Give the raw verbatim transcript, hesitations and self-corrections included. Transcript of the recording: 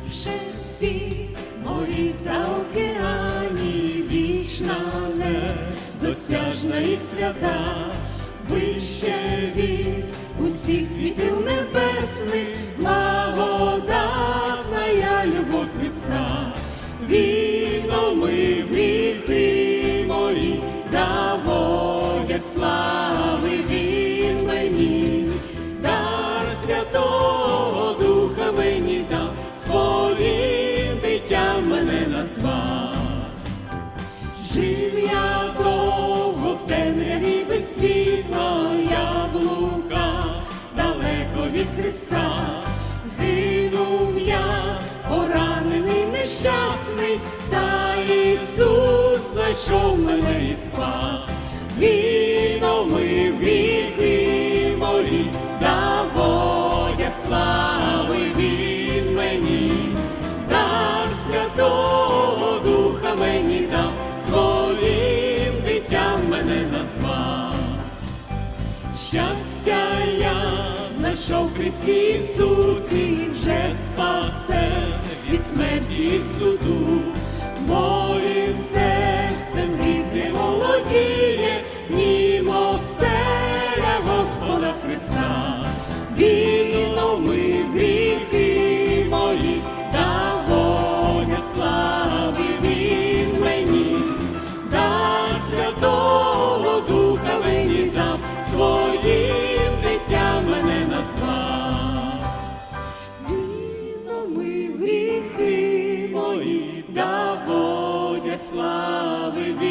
Переживши всі морів та океанів, вічна, недосяжна і свята, вище від усіх світил небесних, благодатна я любов Христа. Він омив гріхи мої, дав одяг слави він мені, дар Святого Духа мені дав, своїм дитям мене назвав. Жив я довго в темряві без світла, я блукав далеко від Христа. Гинув я, поранений, нещасний, та Ісус знайшов мене і спас. Він омив гріхи мої, дав одяг слави він мені, дар Святого Духа мені дав, своїм дитям мене назвав. Щастя я знайшов в Христі Ісусі, вже спасе від смерті і суду. Моїм серцем гріх не володіє, німо вселя Господа Христа. Він омив гріхи мої, дав одяг слави він мені, дар Святого Духа мені дав, своїм дитям мене назвав. Він омив гріхи мої, дав одяг слави він